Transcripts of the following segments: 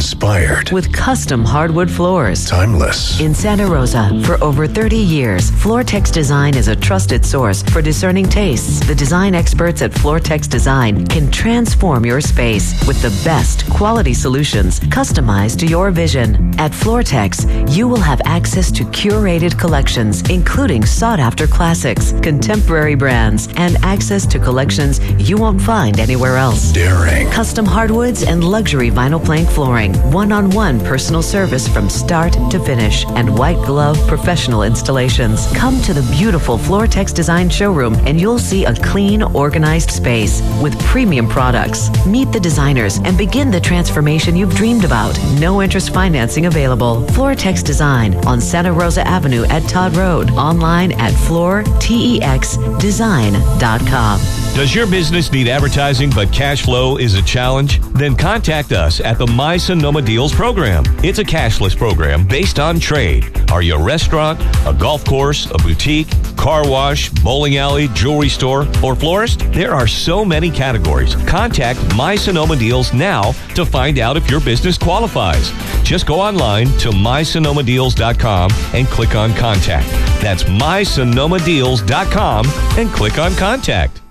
inspired. With custom hardwood floors. Timeless. In Santa Rosa, for over 30 years, Floortex Design is a trusted source for discerning tastes. The design experts at Floortex Design can transform your space with the best quality solutions customized to your vision. At Floortex, you will have access to curated collections, including sought-after classics, contemporary brands, and access to collections you won't find anywhere else. Daring. Custom hardwoods and luxury vinyl plank flooring, one-on-one personal service from start to finish, and white glove professional installations. Come to the beautiful Floortex Design showroom and you'll see a clean, organized space with premium products. Meet the designers and begin the transformation you've dreamed about. No interest financing available. Floortex Design on Santa Rosa Avenue at Todd Road. Online at floortexdesign.com. Does your business need advertising but cash flow is a challenge? Then contact us at the My Sonoma Deals program. It's a cashless program based on trade. Are you a restaurant, a golf course, a boutique, car wash, bowling alley, jewelry store, or florist? There are so many categories. Contact My Sonoma Deals now to find out if your business qualifies. Just go online to mysonomadeals.com and click on Contact. That's mysonomadeals.com and click on Contact.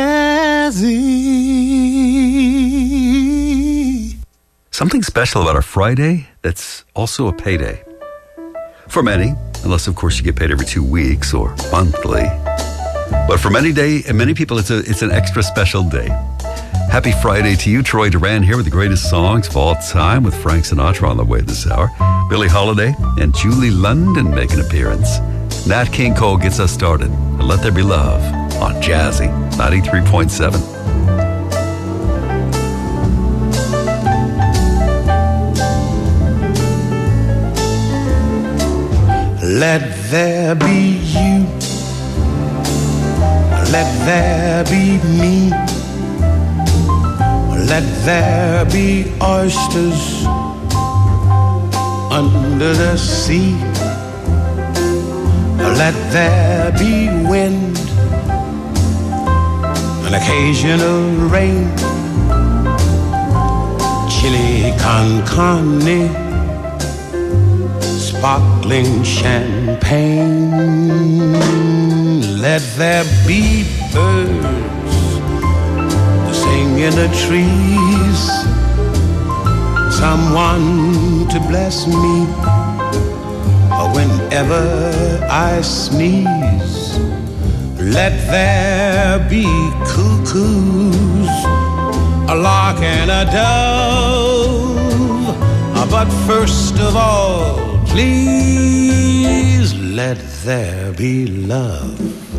Jazzy. Something special about a Friday that's also a payday. For many, unless of course you get paid every 2 weeks or monthly. But for many people, it's an extra special day. Happy Friday to you. Troy Duran here with the greatest songs of all time with Frank Sinatra on the way this hour. Billie Holiday and Julie London make an appearance. Nat King Cole gets us started. And Let There Be Love on Jazzy 93.7. Let there be you. Let there be me. Let there be oysters under the sea. Let there be wind, an occasional rain, chili con carne, sparkling champagne. Let there be birds to sing in the trees, someone to bless me whenever I sneeze. Let there be cuckoos, a lark and a dove. But first of all, please let there be love.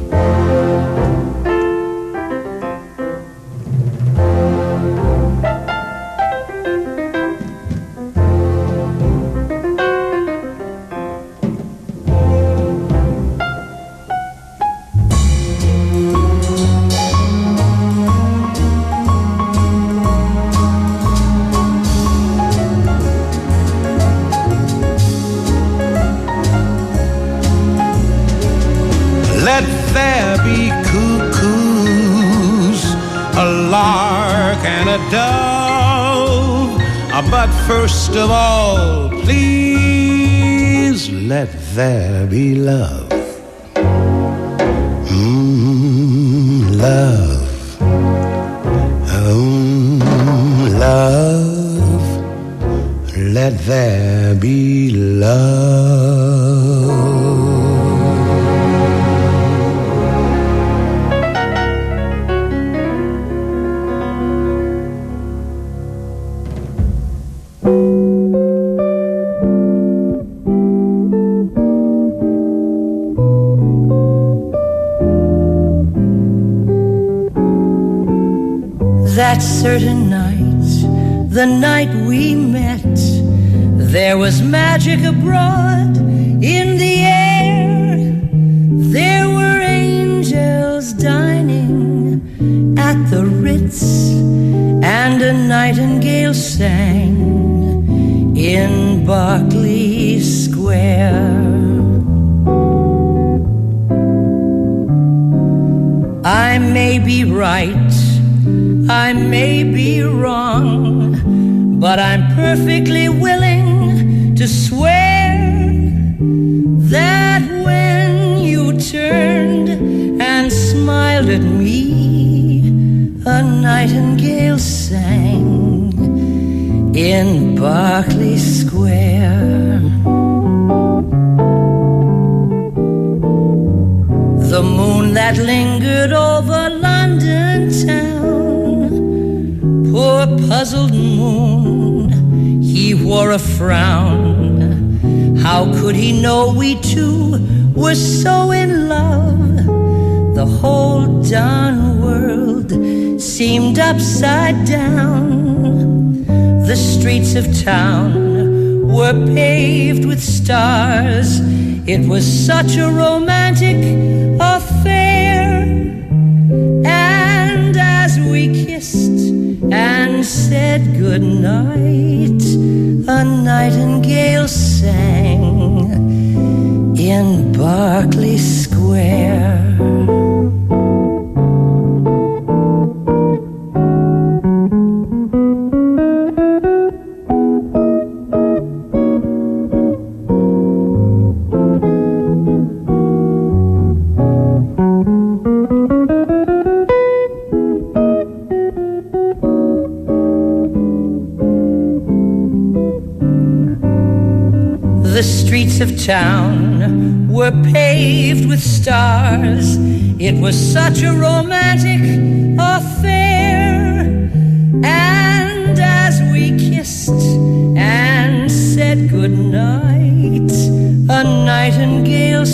Let there be cuckoos, a lark and a dove. But first of all, please let there be love. Love. Love. Let there be love. That certain night, the night we met, there was magic abroad in the air. There were angels dining at the Ritz, and a nightingale sang in Berkeley Square. I may be right, I may be wrong, but I'm perfectly willing to swear that when you turned and smiled at me, a nightingale sang in Berkeley Square. The moon that lingered over London town, poor puzzled moon, he wore a frown. How could he know we two were so in love? The whole darn world seemed upside down. The streets of town were paved with stars. It was such a romantic affair. And as we kissed and said goodnight, a nightingale sang in Berkeley Square. The streets of town were paved with stars. It was such a romantic affair. And as we kissed and said goodnight, a nightingale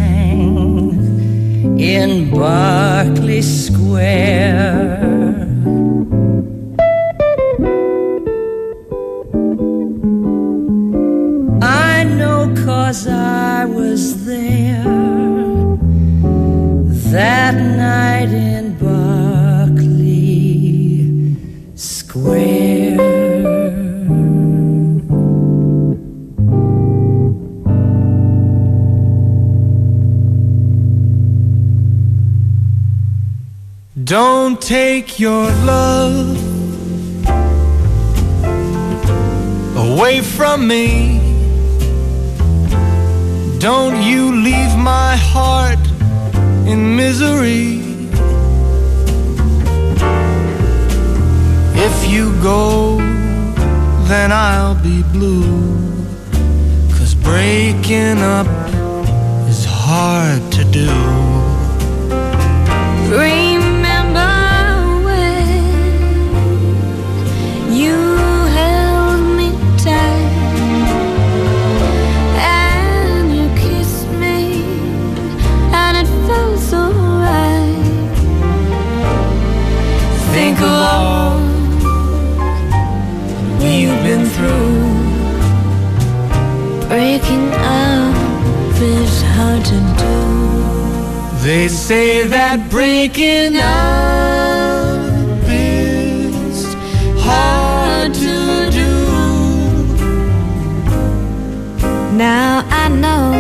sang in Berkeley Square. I know 'cause I was there that night in Berkeley Square. Don't take your love away from me. Don't you leave my heart in misery. If you go, then I'll be blue, 'cause breaking up is hard to do. Remember when you held me tight and you kissed me and it felt so right. Think of all we've been through. Breaking up is hard to do. They say that breaking up is hard to do. Now I know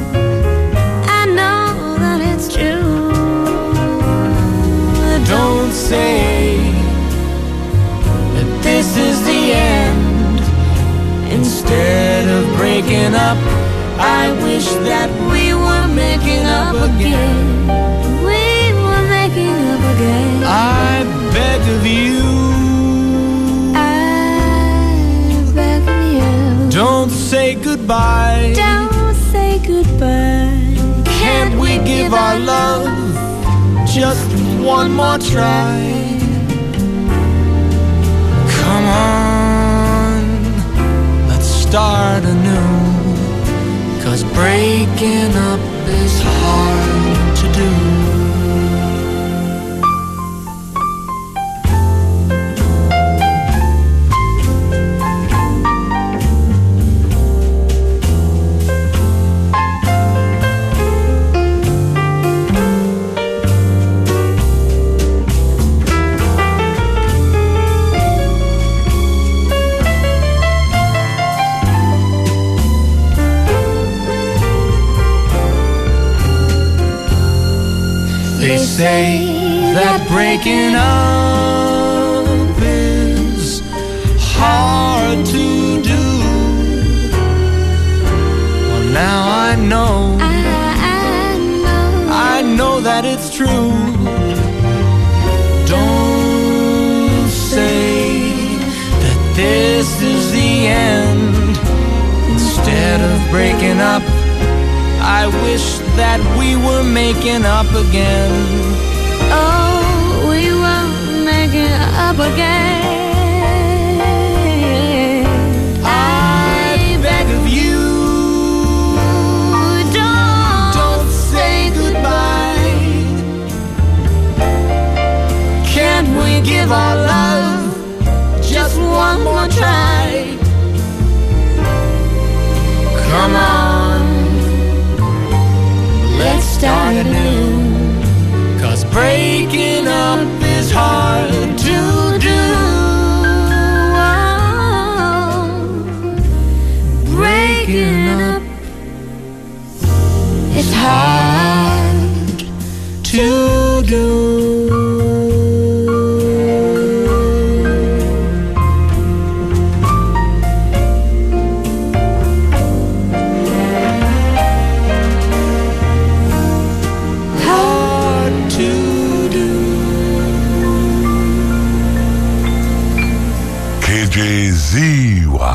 that it's true. Don't say that this is the end. Instead of breaking up, I wish that we were making up again. We were making up again. I beg of you, I beg of you. don't say goodbye. Don't say goodbye. Can't we give our love just one more try? Come on, let's start anew, 'cause breaking up is hard to do. They say that breaking up is hard that it's true. Don't say that this is the end. Instead of breaking up, I wish that we were making up again. Oh, we were making up again. I beg of you, don't say goodbye. Can't we give our love just one more try? Come on, let's start anew. 'Cause breaking up is hard to do. Breaking up is hard To do. KJZY.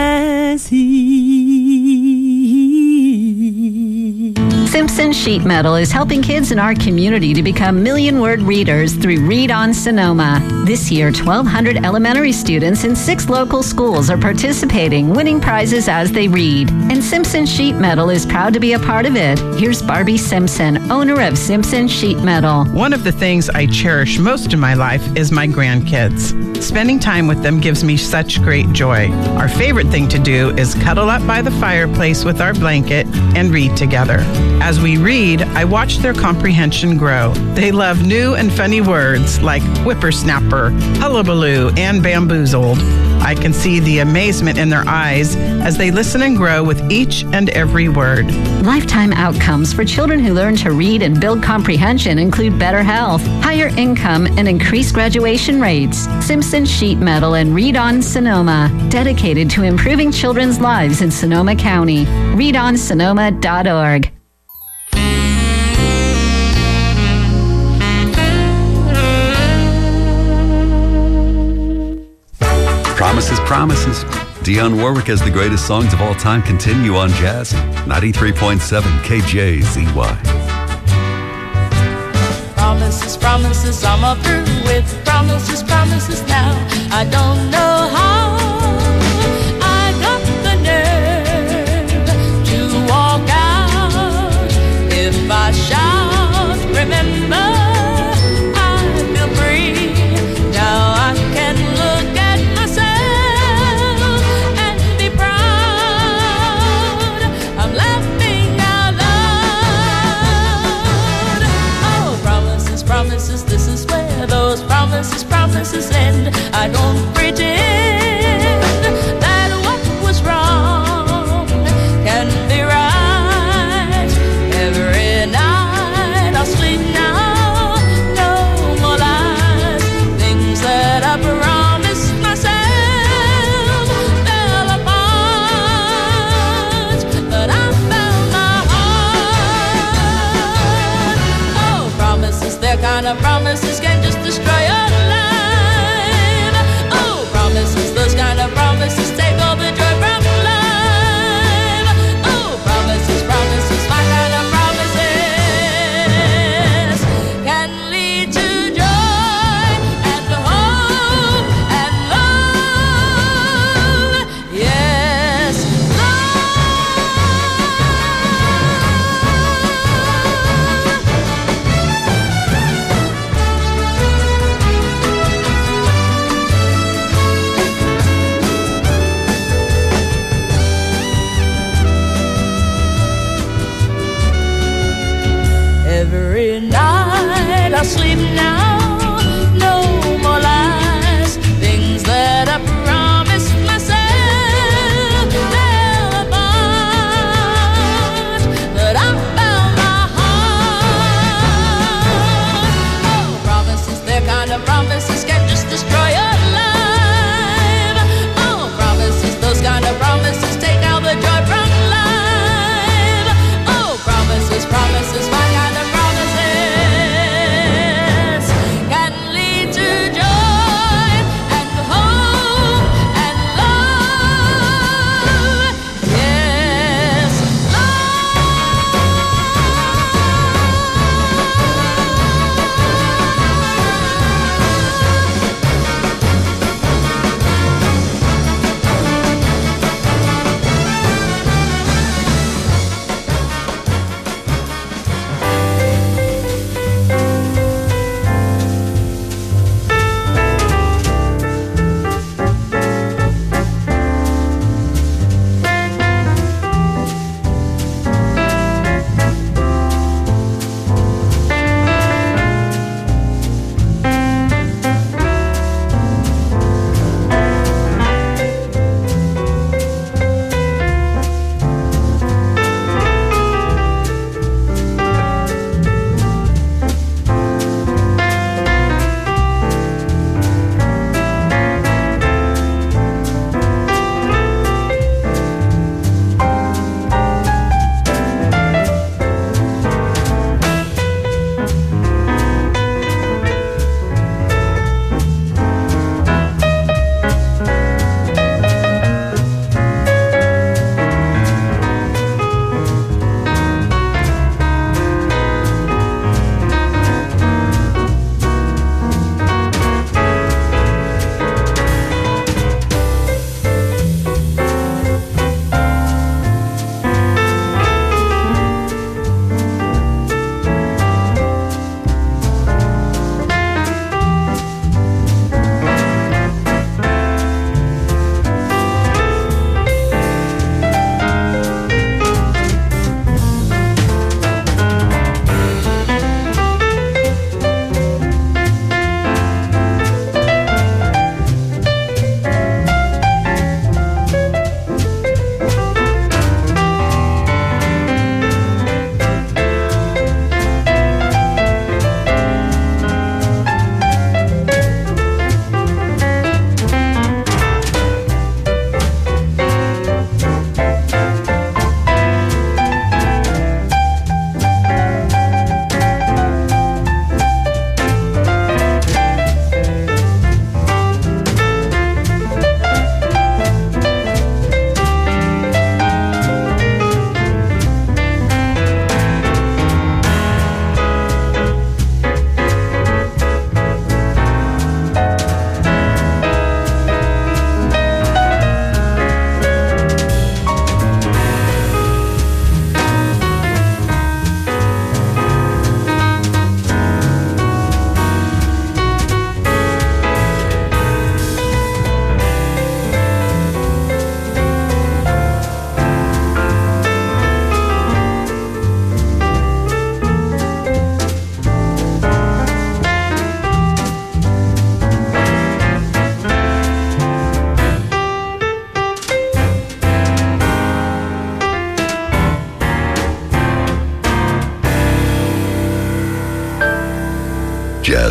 Simpson Sheet Metal is helping kids in our community to become million-word readers through Read on Sonoma. This year, 1,200 elementary students in 6 local schools are participating, winning prizes as they read. And Simpson Sheet Metal is proud to be a part of it. Here's Barbie Simpson, owner of Simpson Sheet Metal. One of the things I cherish most in my life is my grandkids. Spending time with them gives me such great joy. Our favorite thing to do is cuddle up by the fireplace with our blanket and read together. As we read, I watch their comprehension grow. They love new and funny words like whippersnapper, hullabaloo, and bamboozled. I can see the amazement in their eyes as they listen and grow with each and every word. Lifetime outcomes for children who learn to read and build comprehension include better health, higher income, and increased graduation rates. Simpson Sheet Metal and Read on Sonoma, dedicated to improving children's lives in Sonoma County. ReadOnSonoma.org. Promises, promises. Dionne Warwick has the greatest songs of all time continue on Jazz 93.7 KJZY. Promises, promises, I'm all through with promises, promises now. I don't know how I got the nerve to walk out. If I shout, remember, I feel free. Now I can look at myself and be proud. I'm laughing out loud. Oh, promises, promises, this is where those promises end. I don't pretend that what was wrong can be right. Every night I'll sleep now, no more lies. Things that I promised myself fell apart, but I found my heart. Oh, promises, they're kind of promises can just destroy your life. Oh, promises, those kind of promises take all the joy from life. Oh, promises, promises, my kind of promises can lead to joy and hope and love. Yes, love.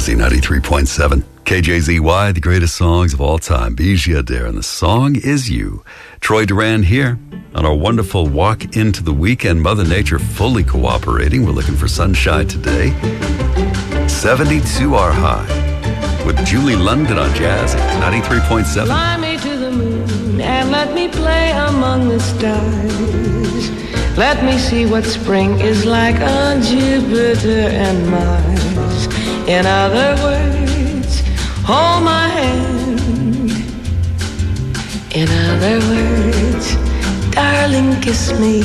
Jazzy 93.7. KJZY, the greatest songs of all time. Bijia Adair, and the song is You. Troy Duran here on our wonderful walk into the weekend. Mother Nature fully cooperating. We're looking for sunshine today. 72 our high with Julie London on Jazzy 93.7. Fly me to the moon and let me play among the stars. Let me see what spring is like on Jupiter and Mars. In other words, hold my hand. In other words, darling, kiss me.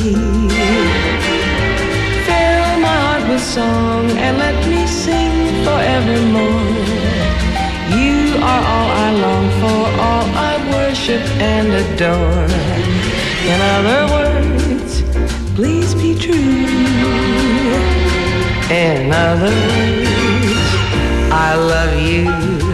Fill my heart with song and let me sing forevermore. You are all I long for, all I worship and adore. In other words, please be true. In other words, I love you.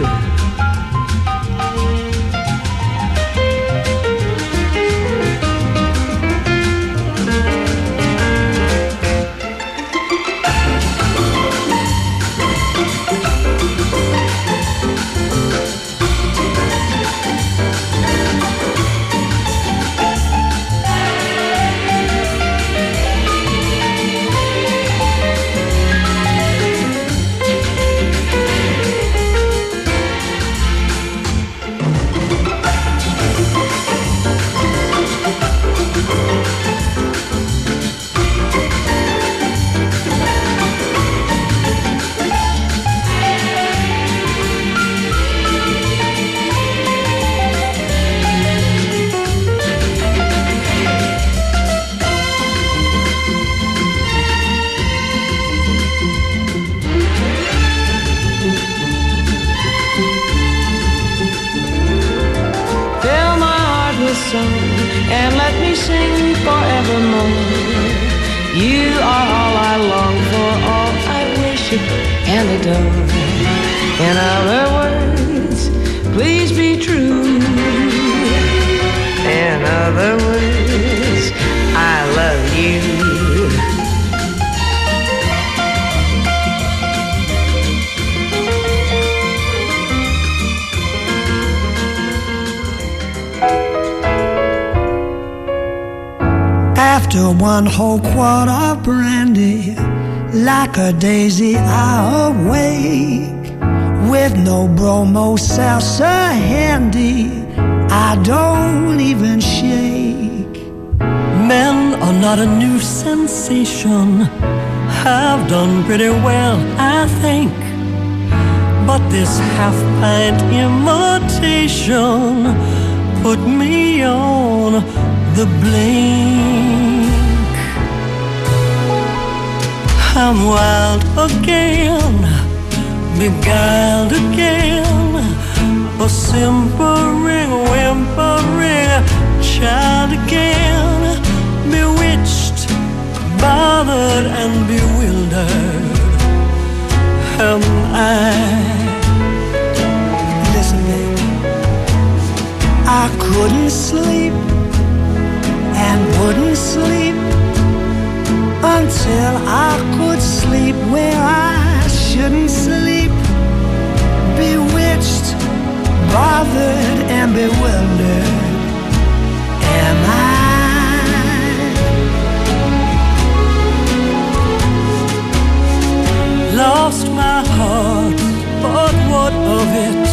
And let me sing forevermore. You are all I long for, all I worship and adore. In other words, please be true. In other words, I love you. After one whole quart of brandy, like a daisy I awake. With no bromo salsa handy, I don't even shake. Men are not a new sensation, have done pretty well, I think. But this half-pint imitation put me on the blink. I'm wild again, beguiled again, a simpering, whimpering child again, bewitched, bothered and bewildered am I. Listen, baby, I couldn't sleep and wouldn't sleep until I could sleep where I shouldn't sleep. Bewitched, bothered and bewildered am I. Lost my heart, but what of it?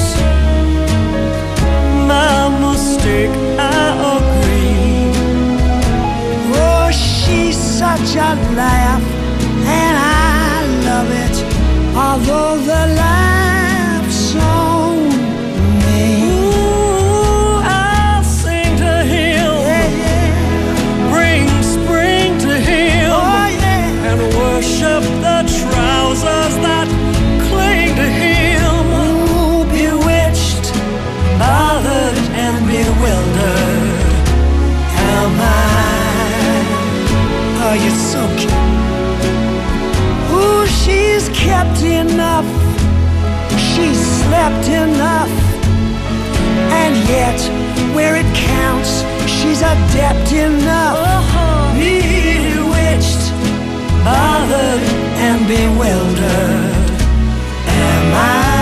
My mistake, I agree. Oh, she's such a laugh, and I love it, although the laugh's on me. Ooh, I'll sing to him, yeah, yeah. Bring spring to him, Oh, yeah. and worship the trousers that cling to him. Ooh, bewitched, Bothered and bewildered am I. Oh, you're so cute. Ooh, she's kept enough, she's slept enough, and yet where it counts, she's adept enough. Bewitched, bothered and bewildered am I.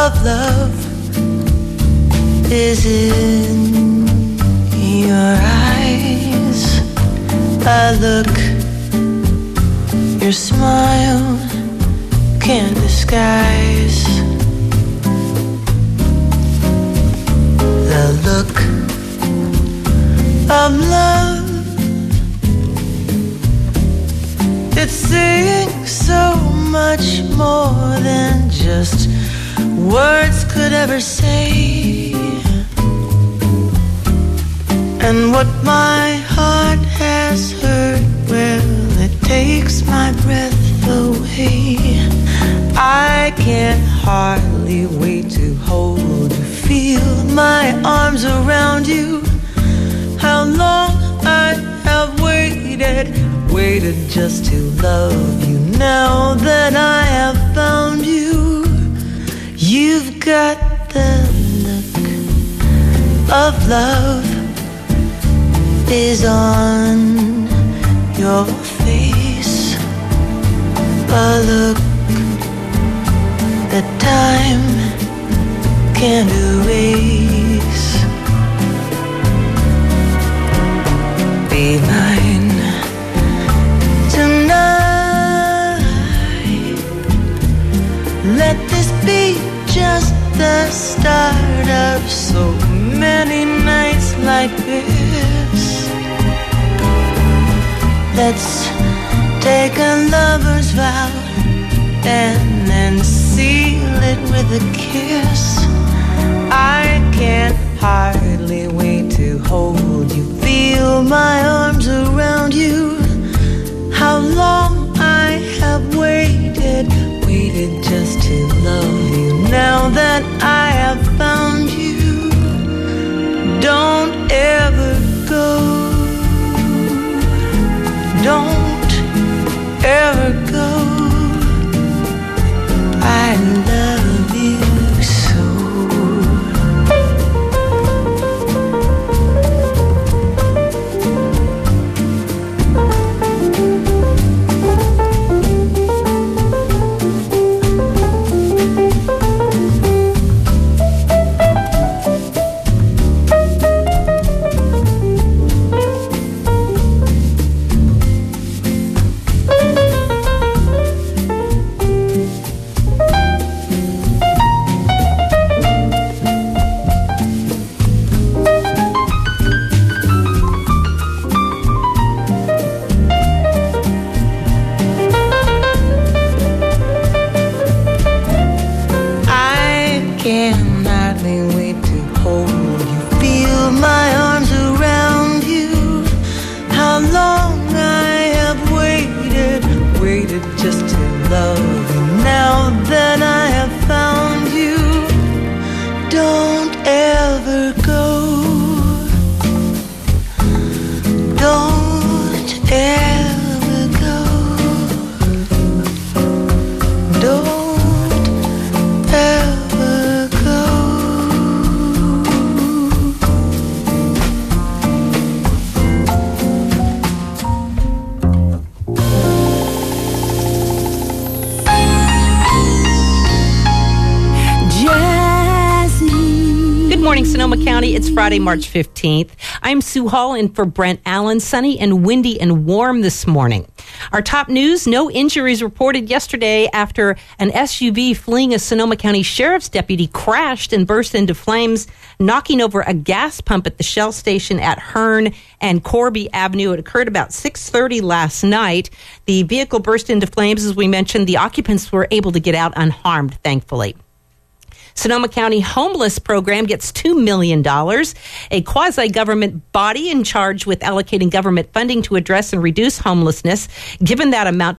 of love is in your eyes. A look your smile can't disguise. The look of love, it's saying so much more than just words could ever say. And what my heart has heard, well, it takes my breath away. I can't hardly wait to hold you, feel my arms around you. How long I have waited just to love you. Now that I have found you, you've got the look of love is on your face. A look that time can't erase. Be mine tonight. Let this be just the start of so many nights like this. Let's take a lover's vow and then seal it with a kiss. I can't hardly wait to hold you, feel my arms around you. How long I have waited just to love you. Now that I have found you, don't ever go. Don't ever go. I love you so. It's Friday, March 15th. I'm Sue Hall in for Brent Allen. Sunny and windy and warm this morning. Our top news, no injuries reported yesterday after an SUV fleeing a Sonoma County Sheriff's deputy crashed and burst into flames, knocking over a gas pump at the Shell station at Hearn and Corby Avenue. It occurred about 6:30 last night. The vehicle burst into flames. As we mentioned, the occupants were able to get out unharmed, thankfully. Sonoma County Homeless Program gets $2 million. A quasi-government body in charge with allocating government funding to address and reduce homelessness. Given that amount